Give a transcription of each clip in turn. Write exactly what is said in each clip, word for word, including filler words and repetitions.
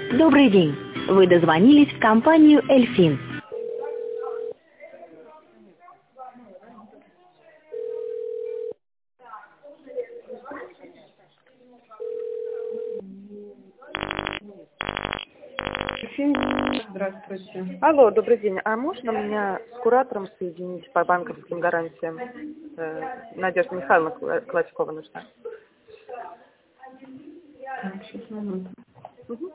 Добрый день. Вы дозвонились в компанию «Эльфин». Здравствуйте. Алло, добрый день. А можно меня с куратором соединить по банковским гарантиям? Э, Надежда Михайловна Кла- Клочкова нужна. Так, сейчас минуту. Мгм.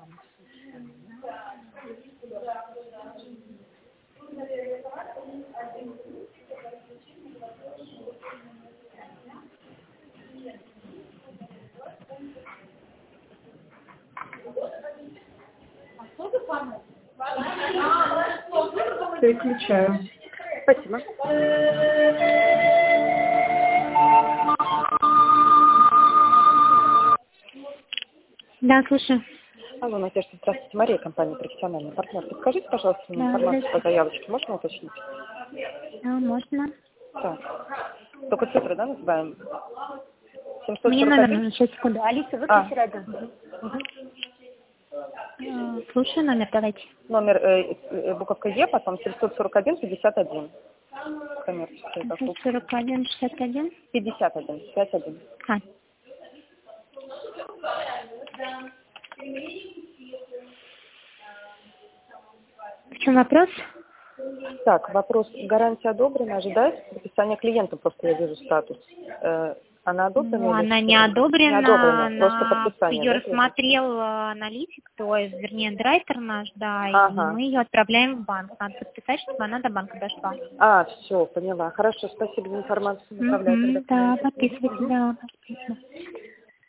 Переключаю. Спасибо. Да, слушаю. Алло, Надежда, здравствуйте. Мария, компания «Профессиональный партнер». Подскажите, пожалуйста, мне Да, информацию по здравствуйте. заявочке. Можно уточнить? Да, можно. Так. Только цифры, да, называем? Мне номер семьсот сорок один? нужен, сейчас, секунду. Алиса, А. выключи радио. Э, Слушаю номер, давайте. Номер э, э, буковка Е, потом семьсот сорок один пятьдесят один. Коммерческая закупка. сорок один шестьдесят один. пятьдесят один, пять один. А. В чем вопрос? Так, вопрос. Гарантия одобрена, ожидается подписание клиента, просто я вижу статус. Э, она одобрена? Ну, или она что? не одобрена, Не одобрена, просто она подписание, ее да, рассмотрел э, аналитик, то есть, вернее, драйтер наш, да, и Ага. мы ее отправляем в банк. Надо подписать, чтобы она до банка дошла. А, все, поняла. Хорошо, спасибо за информацию. Направляю тогда Мгм, да, клиенту. подписывайте, Мгм. да, подписывайте.